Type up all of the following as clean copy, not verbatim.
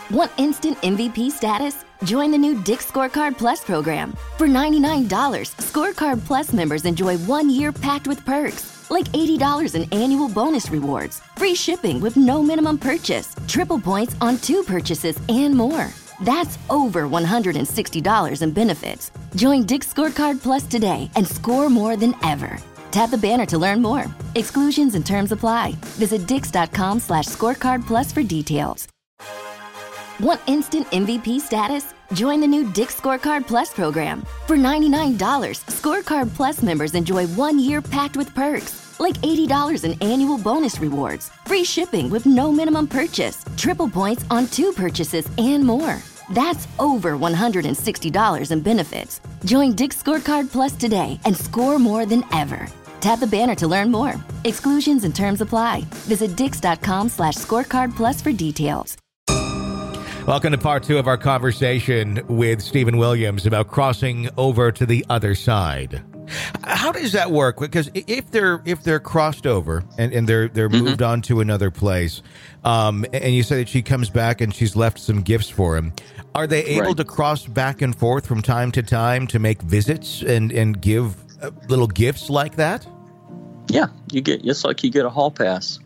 Want instant MVP status? Join the new Dick's Scorecard Plus program. For $99, Scorecard Plus members enjoy 1 year packed with perks, like $80 in annual bonus rewards, free shipping with no minimum purchase, triple points on 2 purchases, and more. That's over $160 in benefits. Join Dick's Scorecard Plus today and score more than ever. Tap the banner to learn more. Exclusions and terms apply. Visit dix.com/scorecard plus for details. Want instant MVP status? Join the new Dick's Scorecard Plus program. For $99, Scorecard Plus members enjoy 1 year packed with perks, like $80 in annual bonus rewards, free shipping with no minimum purchase, triple points on 2 purchases, and more. That's over $160 in benefits. Join Dick's Scorecard Plus today and score more than ever. Tap the banner to learn more. Exclusions and terms apply. Visit dix.com/scorecard plus for details. Welcome to part 2 of our conversation with Stephen Williams about crossing over to the other side. How does that work? Because if they're crossed over and they're moved on to another place, and you say that she comes back and she's left some gifts for him, are they able to cross back and forth from time to time to make visits and give little gifts like that? Yeah, it's like you get a hall pass.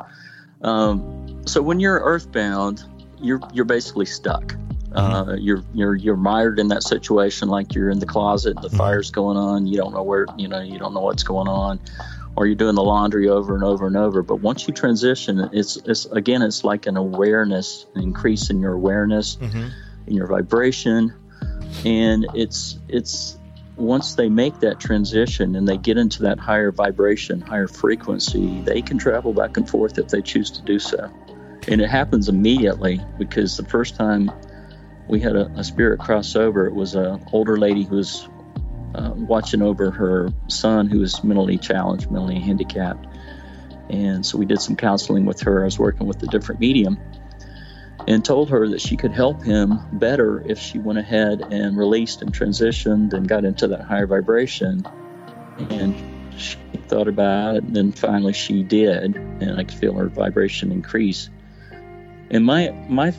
So when you're earthbound, you're basically stuck. You're mired in that situation, like you're in the closet, the fire's going on, you don't know where, you don't know what's going on, or you're doing the laundry over and over and over. But once you transition, it's like an awareness, an increase in your awareness, in your vibration. And it's once they make that transition and they get into that higher vibration, higher frequency, they can travel back and forth if they choose to do so. And it happens immediately, because the first time we had a spirit cross over, it was an older lady who was watching over her son who was mentally challenged, mentally handicapped. And so we did some counseling with her. I was working with a different medium and told her that she could help him better if she went ahead and released and transitioned and got into that higher vibration. And she thought about it, and then finally she did, and I could feel her vibration increase. And my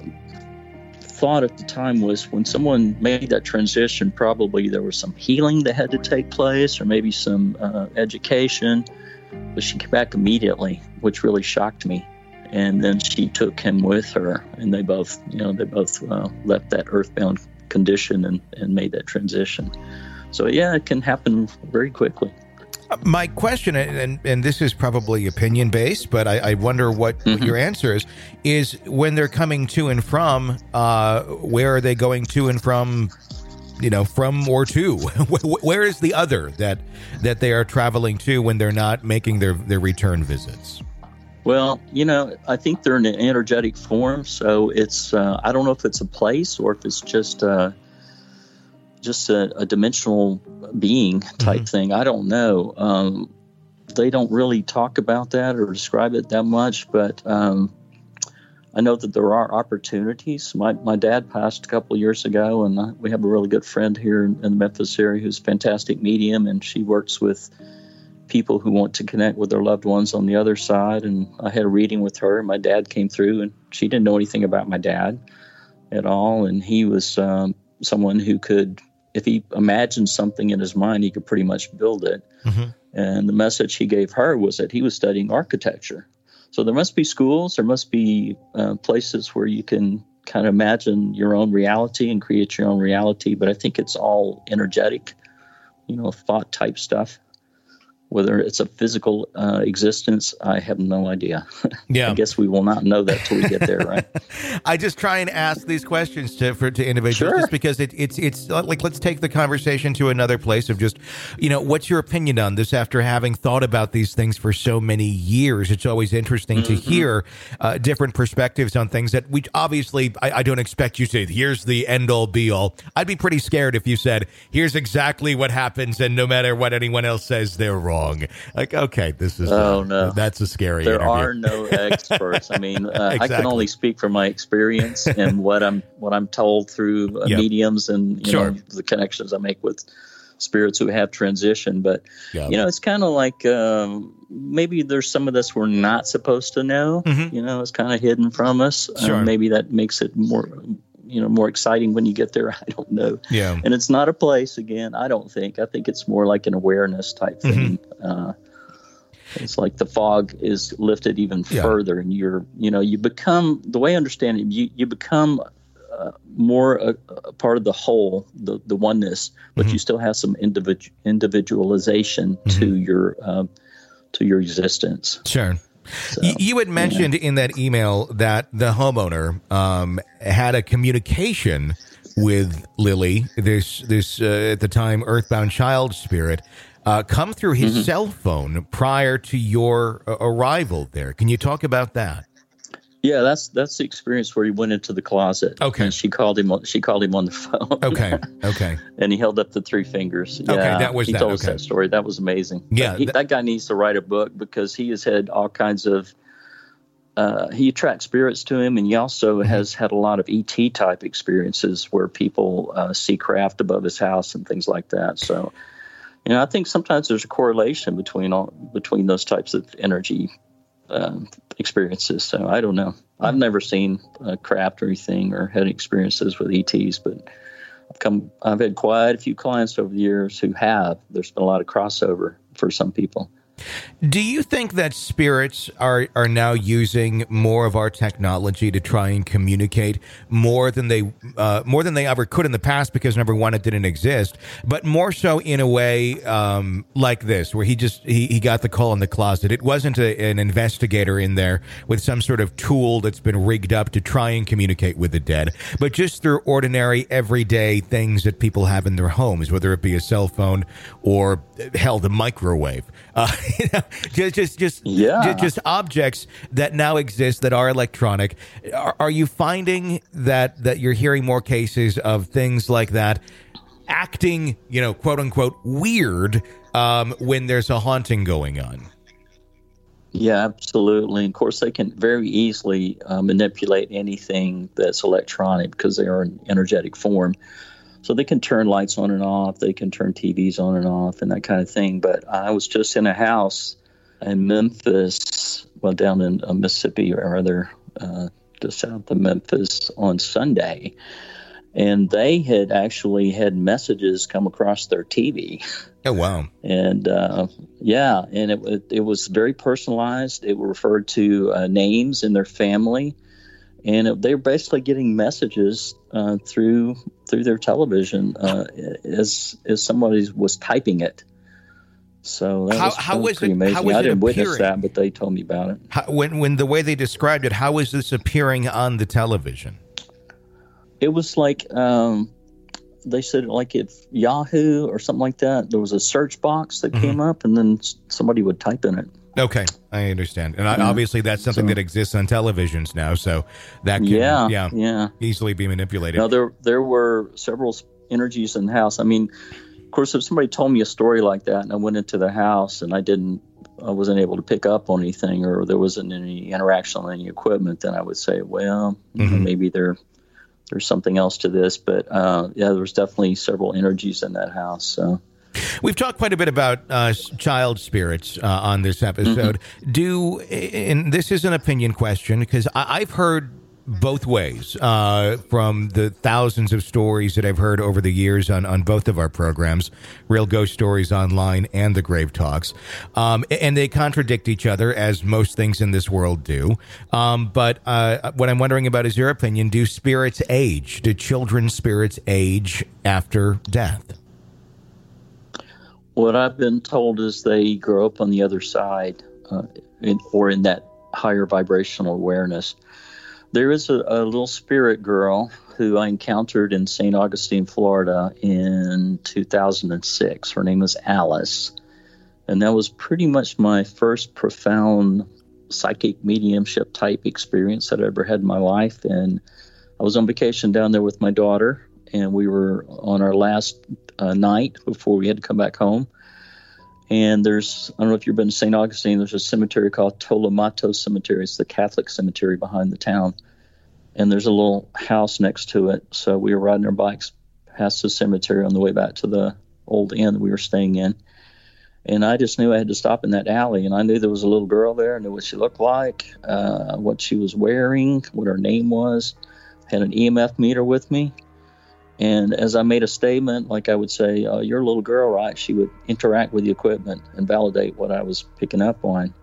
thought at the time was, when someone made that transition, probably there was some healing that had to take place, or maybe some education. But she came back immediately, which really shocked me. And then she took him with her, and they both left that earthbound condition and made that transition. So yeah, it can happen very quickly. My question, and this is probably opinion-based, but I wonder what your answer is when they're coming to and from, where are they going to and from, from or to? Where is the other that they are traveling to when they're not making their return visits? Well, I think they're in an energetic form, so it's, I don't know if it's a place or if it's just a dimensional being type thing. I don't know. They don't really talk about that or describe it that much, but I know that there are opportunities. My dad passed a couple of years ago, and we have a really good friend here in the Memphis area who's a fantastic medium, and she works with people who want to connect with their loved ones on the other side. And I had a reading with her, and my dad came through, and she didn't know anything about my dad at all, and he was someone who could, if he imagined something in his mind, he could pretty much build it. And the message he gave her was that he was studying architecture. So there must be schools, there must be places where you can kind of imagine your own reality and create your own reality. But I think it's all energetic, thought type stuff. Whether it's a physical existence, I have no idea. Yeah. I guess we will not know that till we get there, right? I just try and ask these questions to individuals, just because it's like, let's take the conversation to another place of just, what's your opinion on this after having thought about these things for so many years? It's always interesting to hear different perspectives on things that we obviously, I don't expect you to say, here's the end all be all. I'd be pretty scared if you said, here's exactly what happens, and no matter what anyone else says, they're wrong. Like, okay, this is no. That's a scary There interview. are no experts. I mean, Exactly. I can only speak from my experience and what I'm told through mediums and the connections I make with spirits who have transitioned. But, it's kind of like maybe there's some of this we're not supposed to know. It's kind of hidden from us. Sure. Maybe that makes it more exciting when you get there. I don't know. Yeah. And it's not a place, again, I don't think. I think it's more like an awareness type thing. It's like the fog is lifted even further, and you become, the way I understand it, you become more a part of the whole, the oneness, but you still have some individualization to your existence. Sure. So, you had mentioned in that email that the homeowner had a communication with Lily, this at the time earthbound child spirit, come through his cell phone prior to your arrival there. Can you talk about that? Yeah, that's the experience where he went into the closet. Okay. And she called him on the phone. Okay. And he held up the three fingers. Yeah, he told us that story. That was amazing. Yeah. That guy needs to write a book, because he has had all kinds of he attracts spirits to him, and he also has had a lot of ET type experiences where people see craft above his house and things like that. So, I think sometimes there's a correlation between those types of energy experiences. So I don't know. I've never seen craft or anything or had experiences with ETs, but I've had quite a few clients over the years who have. There's been a lot of crossover for some people. Do you think that spirits are now using more of our technology to try and communicate more than they ever could in the past? Because number one, it didn't exist, but more so in a way like this, where he got the call in the closet. It wasn't an investigator in there with some sort of tool that's been rigged up to try and communicate with the dead, but just through ordinary, everyday things that people have in their homes, whether it be a cell phone or, hell, the microwave. Just objects that now exist that are electronic. Are you finding that you're hearing more cases of things like that acting, quote unquote, weird when there's a haunting going on? Yeah, absolutely. Of course, they can very easily manipulate anything that's electronic because they are in energetic form. So they can turn lights on and off. They can turn TVs on and off and that kind of thing. But I was just in a house in Memphis, down in Mississippi, or rather just south of Memphis, on Sunday. And they had actually had messages come across their TV. Oh, wow. And and it was very personalized. It referred to names in their family. And they were basically getting messages through their television as somebody was typing it. So that was pretty amazing. I didn't witness that, but they told me about it. When the way they described it, how was this appearing on the television? It was like they said, like if Yahoo or something like that, there was a search box that came up, and then somebody would type in it. Okay, I understand. And obviously that's something that exists on televisions now, so that can easily be manipulated. Now, there were several energies in the house. I mean, of course, if somebody told me a story like that and I went into the house and I wasn't able to pick up on anything, or there wasn't any interaction on any equipment, then I would say, well, maybe there's something else to this. But there was definitely several energies in that house, so. We've talked quite a bit about child spirits on this episode. And this is an opinion question, because I've heard both ways from the thousands of stories that I've heard over the years on both of our programs, Real Ghost Stories Online and the Grave Talks. And they contradict each other, as most things in this world do. But what I'm wondering about is your opinion. Do spirits age? Do children's spirits age after death? What I've been told is they grow up on the other side, or in that higher vibrational awareness. There is a little spirit girl who I encountered in St. Augustine, Florida in 2006. Her name is Alice. And that was pretty much my first profound psychic mediumship type experience that I ever had in my life. And I was on vacation down there with my daughter, and we were on our last night before we had to come back home. And I don't know if you've been to St. Augustine, there's a cemetery called Tolomato Cemetery. It's the Catholic cemetery behind the town. And there's a little house next to it. So we were riding our bikes past the cemetery on the way back to the old inn that we were staying in. And I just knew I had to stop in that alley. And I knew there was a little girl there. I knew what she looked like, what she was wearing, what her name was. Had an EMF meter with me. And as I made a statement, like I would say, you're a little girl, right? She would interact with the equipment and validate what I was picking up on.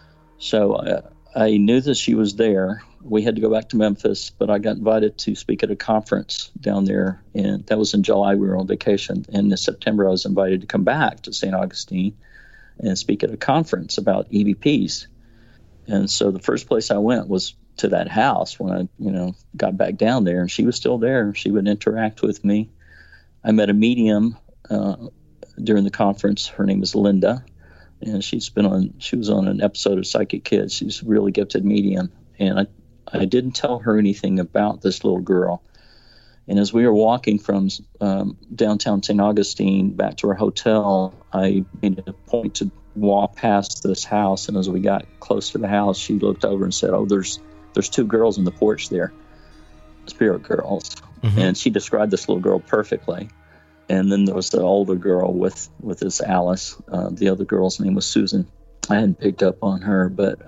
So I knew that she was there. We had to go back to Memphis, but I got invited to speak at a conference down there. And that was in July. We were on vacation. And in September, I was invited to come back to St. Augustine and speak at a conference about EVPs. And so the first place I went was to that house when I, got back down there, and she was still there. She would interact with me. I met a medium during the conference. Her name is Linda, and she was on an episode of Psychic Kids. She's a really gifted medium, and I didn't tell her anything about this little girl. And as we were walking from downtown St. Augustine back to our hotel, I made a point to walk past this house, and as we got close to the house, she looked over and said, "Oh, there's two girls on the porch there, spirit girls." Mm-hmm. And she described this little girl perfectly. And then there was the older girl with this Alice. The other girl's name was Susan. I hadn't picked up on her, but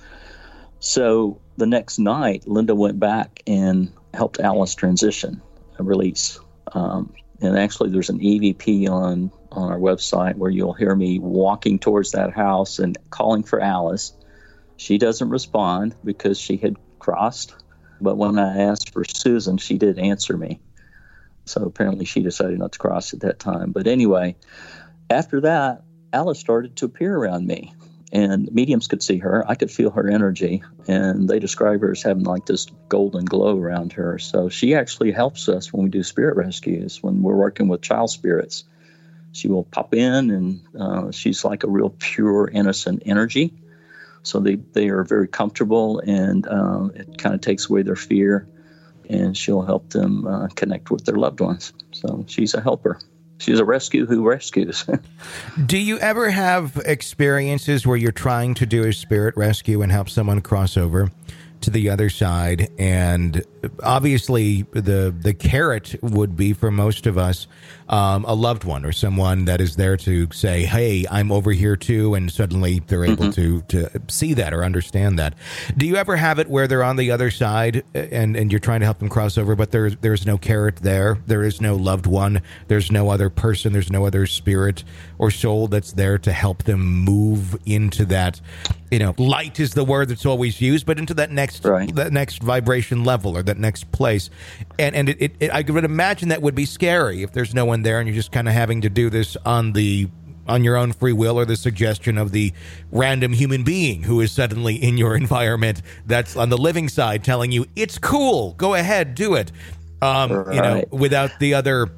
so the next night, Linda went back and helped Alice transition, release. And actually, there's an EVP on our website where you'll hear me walking towards that house and calling for Alice. She doesn't respond because she had crossed. But when I asked for Susan, she did answer me. So apparently she decided not to cross at that time. But anyway, after that, Alice started to appear around me. And mediums could see her. I could feel her energy. And they describe her as having like this golden glow around her. So she actually helps us when we do spirit rescues, when we're working with child spirits. She will pop in, and she's like a real pure, innocent energy. So they are very comfortable, and it kind of takes away their fear, and she'll help them connect with their loved ones. So she's a helper. She's a rescue who rescues. Do you ever have experiences where you're trying to do a spirit rescue and help someone cross over to the other side? And obviously the carrot would be, for most of us, a loved one or someone that is there to say, hey, I'm over here too, and suddenly they're able to see that or understand that. Do you ever have it where they're on the other side and you're trying to help them cross over, but there's no carrot there, there is no loved one, there's no other person, there's no other spirit or soul that's there to help them move into that, light is the word that's always used, but into that next that next vibration level or that next place. And I would imagine that would be scary if there's no one there and you're just kind of having to do this on your own free will, or the suggestion of the random human being who is suddenly in your environment that's on the living side telling you it's cool, go ahead, do it. Without the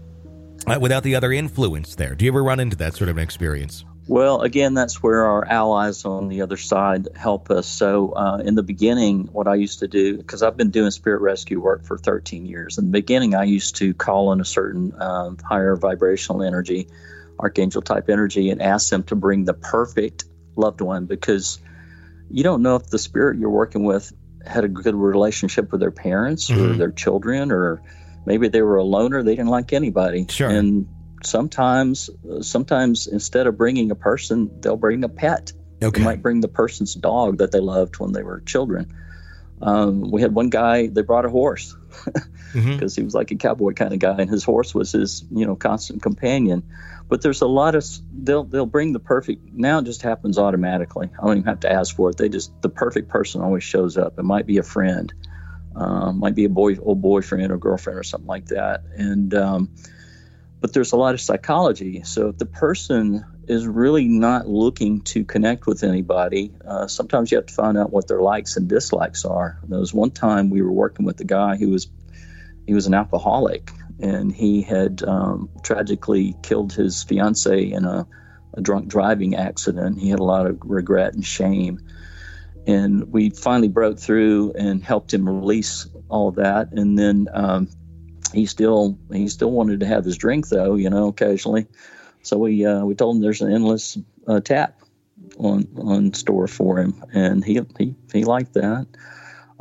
other influence there. Do you ever run into that sort of an experience? Well, again, that's where our allies on the other side help us. So in the beginning, what I used to do, because I've been doing spirit rescue work for 13 years. In the beginning, I used to call in a certain higher vibrational energy, archangel type energy, and ask them to bring the perfect loved one, because you don't know if the spirit you're working with had a good relationship with their parents or their children, or maybe they were a loner, they didn't like anybody. Sure. And sometimes instead of bringing a person, they'll bring a pet. Okay. They might bring the person's dog that they loved when they were children. We had one guy, they brought a horse because he was like a cowboy kind of guy, and his horse was his, constant companion. But there's a lot of, they'll bring the perfect, now it just happens automatically. I don't even have to ask for it. The perfect person always shows up. It might be a friend, might be old boyfriend or girlfriend or something like that. And, but there's a lot of psychology. So if the person is really not looking to connect with anybody, sometimes you have to find out what their likes and dislikes are. There was one time we were working with a guy who was an alcoholic, and he had tragically killed his fiancée in a drunk driving accident. He had a lot of regret and shame. And we finally broke through and helped him release all of that. And then he still wanted to have his drink, though, occasionally. So we told him there's an endless tap on store for him, and he liked that.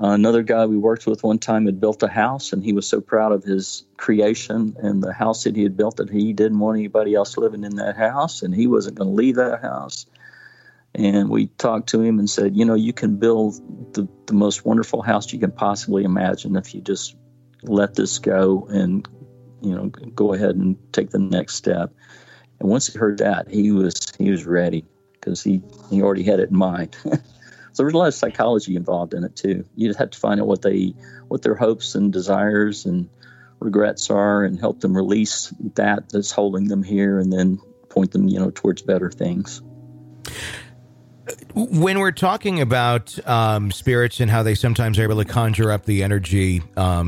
Another guy we worked with one time had built a house, and he was so proud of his creation and the house that he had built that he didn't want anybody else living in that house, and he wasn't going to leave that house. And we talked to him and said, you can build the most wonderful house you can possibly imagine if you just let this go and, go ahead and take the next step. And once he heard that, he was ready because he already had it in mind. So there's a lot of psychology involved in it too. You just have to find out what their hopes and desires and regrets are, and help them release that's holding them here, and then point them, towards better things. When we're talking about spirits and how they sometimes are able to conjure up the energy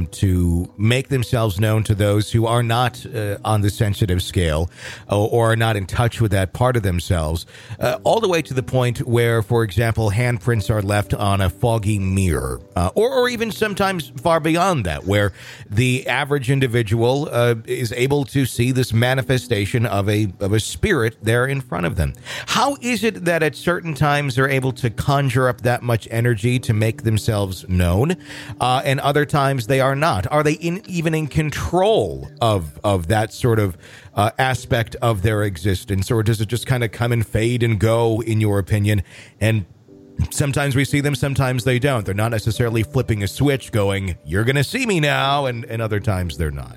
to make themselves known to those who are not on the sensitive scale or are not in touch with that part of themselves, all the way to the point where, for example, handprints are left on a foggy mirror, or even sometimes far beyond that, where the average individual is able to see this manifestation of a spirit there in front of them. How is it that at certain times they're able to conjure up that much energy to make themselves known, and other times they are not? Are they even in control of that sort of aspect of their existence, or does it just kind of come and fade and go, in your opinion? And sometimes we see them, sometimes they don't. They're not necessarily flipping a switch going, you're going to see me now, and other times they're not.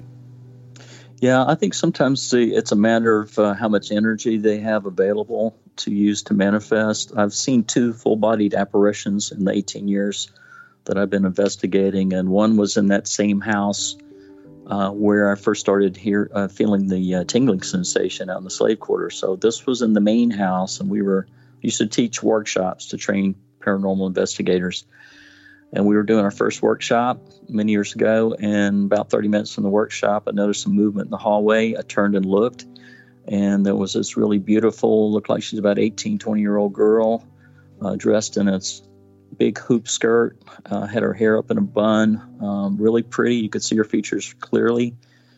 Yeah, I think sometimes it's a matter of how much energy they have available to use to manifest. I've seen 2 full-bodied apparitions in the 18 years that I've been investigating, and one was in that same house where I first started feeling the tingling sensation out in the slave quarters. So this was in the main house, and we used to teach workshops to train paranormal investigators. And we were doing our first workshop many years ago, and about 30 minutes from the workshop, I noticed some movement in the hallway. I turned and looked, and there was this really beautiful, looked like she's about 18, 20-year-old girl, dressed in a big hoop skirt, had her hair up in a bun, really pretty. You could see her features clearly.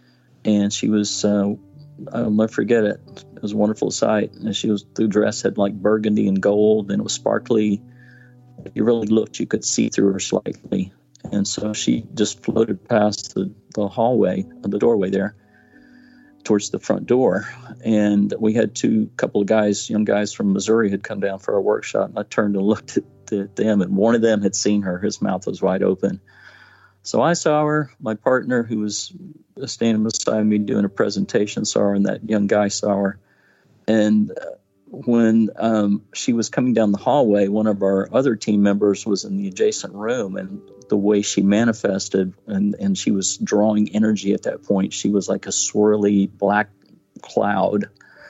And she was, I'll never forget it. It was a wonderful sight. And the dress had like burgundy and gold, and it was sparkly. If you really looked, you could see through her slightly. And so she just floated past the hallway, the doorway there, towards the front door. And we had couple of guys, young guys from Missouri, had come down for our workshop. And I turned and looked at them, and one of them had seen her. His mouth was wide open. So I saw her. My partner, who was standing beside me doing a presentation, saw her, and that young guy saw her. And when she was coming down the hallway, one of our other team members was in the adjacent room, and the way she manifested, and she was drawing energy at that point, she was like a swirly black cloud.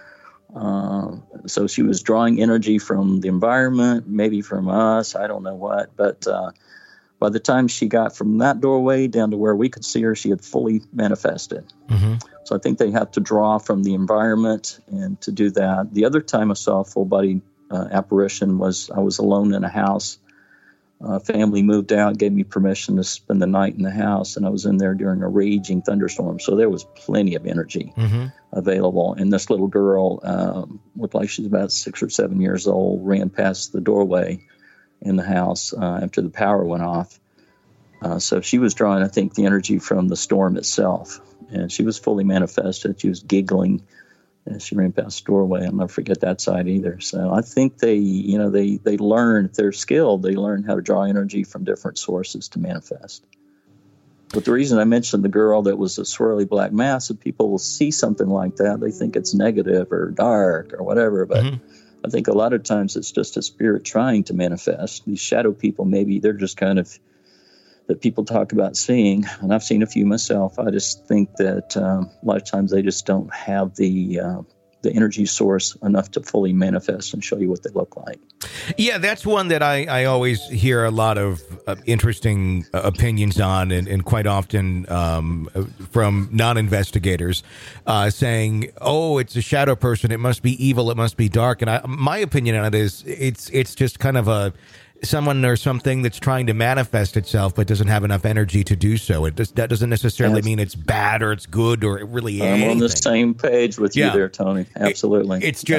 So she was drawing energy from the environment, maybe from us, I don't know what, but by the time she got from that doorway down to where we could see her, she had fully manifested. Mm-hmm. So I think they have to draw from the environment, and to do that. The other time I saw a full-body apparition was I was alone in a house. Family moved out, gave me permission to spend the night in the house, and I was in there during a raging thunderstorm. So there was plenty of energy available. And this little girl looked like she's about 6 or 7 years old, ran past the doorway in the house after the power went off. So she was drawing, I think, the energy from the storm itself. And she was fully manifested. She was giggling as she ran past the doorway. I'll never forget that side either. So I think they learn, if they're skilled, they learn how to draw energy from different sources to manifest. But the reason I mentioned the girl that was a swirly black mass, if people will see something like that, they think it's negative or dark or whatever. But I think a lot of times it's just a spirit trying to manifest. These shadow people, maybe they're just kind of that people talk about seeing, and I've seen a few myself. I just think that a lot of times they just don't have the energy source enough to fully manifest and show you what they look like. Yeah, that's one that I always hear a lot of interesting opinions on, and quite often from non-investigators saying, oh, it's a shadow person, it must be evil, it must be dark. And my opinion on it is it's just kind of someone or something that's trying to manifest itself but doesn't have enough energy to do so. That doesn't necessarily mean it's bad or it's good or it really I'm anything. on the same page with you there, Tony. Absolutely. It's just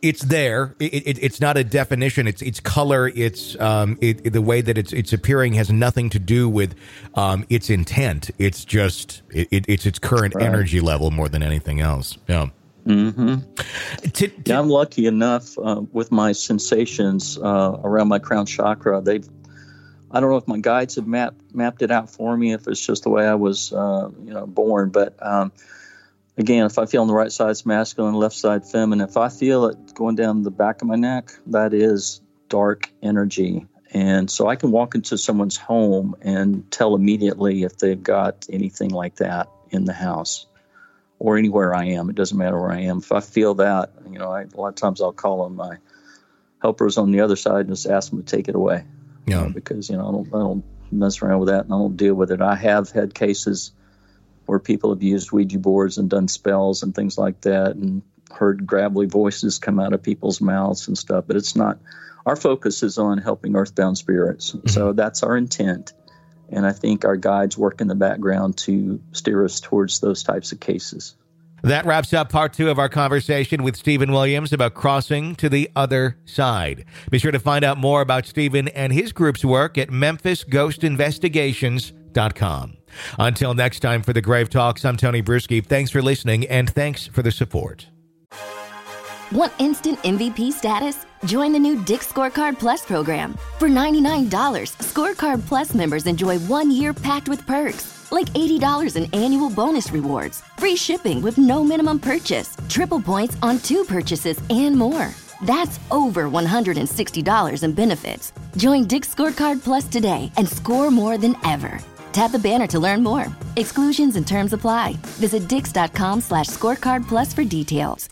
it's there. It's not a definition. It's color. It's the way that it's appearing has nothing to do with its intent. It's just it's its current energy level more than anything else. Yeah. Mm-hmm. Yeah, I'm lucky enough with my sensations around my crown chakra. I don't know if my guides have mapped it out for me, if it's just the way I was, born. But again, if I feel on the right side, it's masculine, left side, feminine. If I feel it going down the back of my neck, that is dark energy. And so I can walk into someone's home and tell immediately if they've got anything like that in the house or anywhere I am. It doesn't matter where I am. If I feel that, a lot of times I'll call on my helpers on the other side and just ask them to take it away. Yeah, because I don't mess around with that, and I don't deal with it. I have had cases where people have used Ouija boards and done spells and things like that, and heard gravelly voices come out of people's mouths and stuff. But it's not. Our focus is on helping earthbound spirits, so that's our intent. And I think our guides work in the background to steer us towards those types of cases. That wraps up part 2 of our conversation with Stephen Williams about crossing to the other side. Be sure to find out more about Stephen and his group's work at memphisghostinvestigations.com. Until next time for the Grave Talks, I'm Tony Bruschi. Thanks for listening, and thanks for the support. Want instant MVP status? Join the new Dick's Scorecard Plus program. For $99, Scorecard Plus members enjoy 1 year packed with perks, like $80 in annual bonus rewards, free shipping with no minimum purchase, triple points on 2 purchases, and more. That's over $160 in benefits. Join Dick's Scorecard Plus today and score more than ever. Tap the banner to learn more. Exclusions and terms apply. Visit dix.com/scorecard plus for details.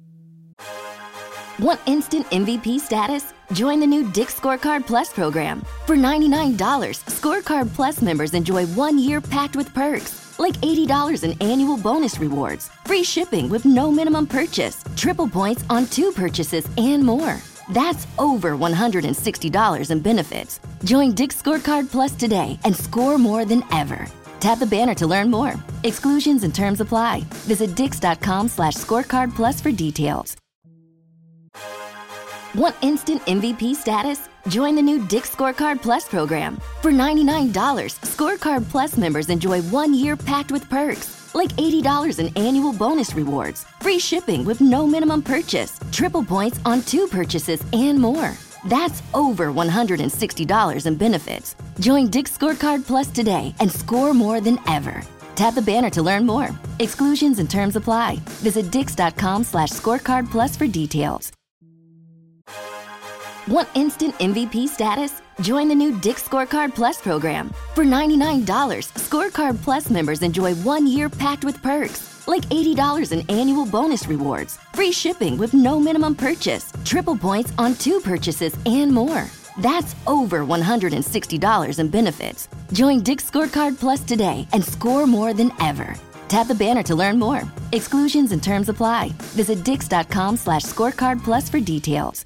Want instant MVP status? Join the new Dick's Scorecard Plus program. For $99, Scorecard Plus members enjoy 1 year packed with perks, like $80 in annual bonus rewards, free shipping with no minimum purchase, triple points on 2 purchases, and more. That's over $160 in benefits. Join Dick's Scorecard Plus today and score more than ever. Tap the banner to learn more. Exclusions and terms apply. Visit dix.com/scorecard plus for details. Want instant MVP status? Join the new Dick's Scorecard Plus program. For $99, Scorecard Plus members enjoy 1 year packed with perks, like $80 in annual bonus rewards, free shipping with no minimum purchase, triple points on 2 purchases, and more. That's over $160 in benefits. Join Dick's Scorecard Plus today and score more than ever. Tap the banner to learn more. Exclusions and terms apply. Visit dix.com/scorecard plus for details. Want instant MVP status? Join the new Dick's Scorecard Plus program. For $99, Scorecard Plus members enjoy 1 year packed with perks, like $80 in annual bonus rewards, free shipping with no minimum purchase, triple points on 2 purchases, and more. That's over $160 in benefits. Join Dick's Scorecard Plus today and score more than ever. Tap the banner to learn more. Exclusions and terms apply. Visit dix.com/scorecard plus for details.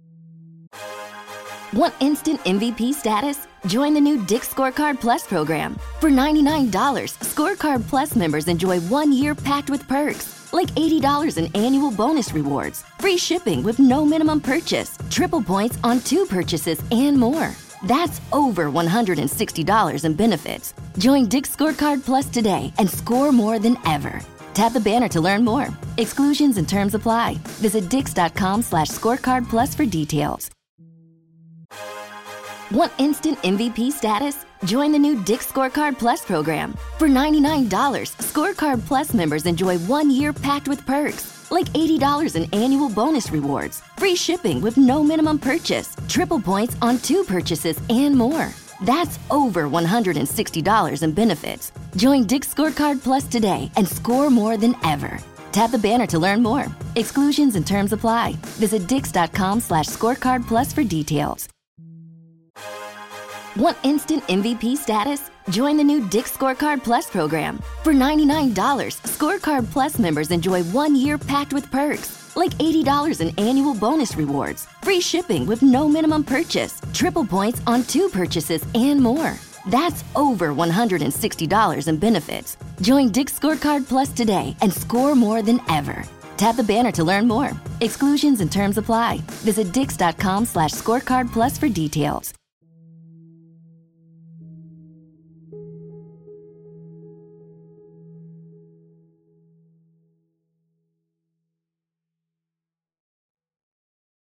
Want instant MVP status? Join the new Dick's Scorecard Plus program. For $99, Scorecard Plus members enjoy 1 year packed with perks, like $80 in annual bonus rewards, free shipping with no minimum purchase, triple points on 2 purchases, and more. That's over $160 in benefits. Join Dick's Scorecard Plus today and score more than ever. Tap the banner to learn more. Exclusions and terms apply. Visit dix.com/scorecard plus for details. Want instant MVP status? Join the new Dick's Scorecard Plus program. For $99, Scorecard Plus members enjoy 1 year packed with perks, like $80 in annual bonus rewards, free shipping with no minimum purchase, triple points on 2 purchases, and more. That's over $160 in benefits. Join Dick's Scorecard Plus today and score more than ever. Tap the banner to learn more. Exclusions and terms apply. Visit dix.com/scorecard plus for details. Want instant MVP status? Join the new Dick's Scorecard Plus program. For $99, Scorecard Plus members enjoy 1 year packed with perks, like $80 in annual bonus rewards, free shipping with no minimum purchase, triple points on 2 purchases, and more. That's over $160 in benefits. Join Dick's Scorecard Plus today and score more than ever. Tap the banner to learn more. Exclusions and terms apply. Visit Dix.com/scorecard plus for details.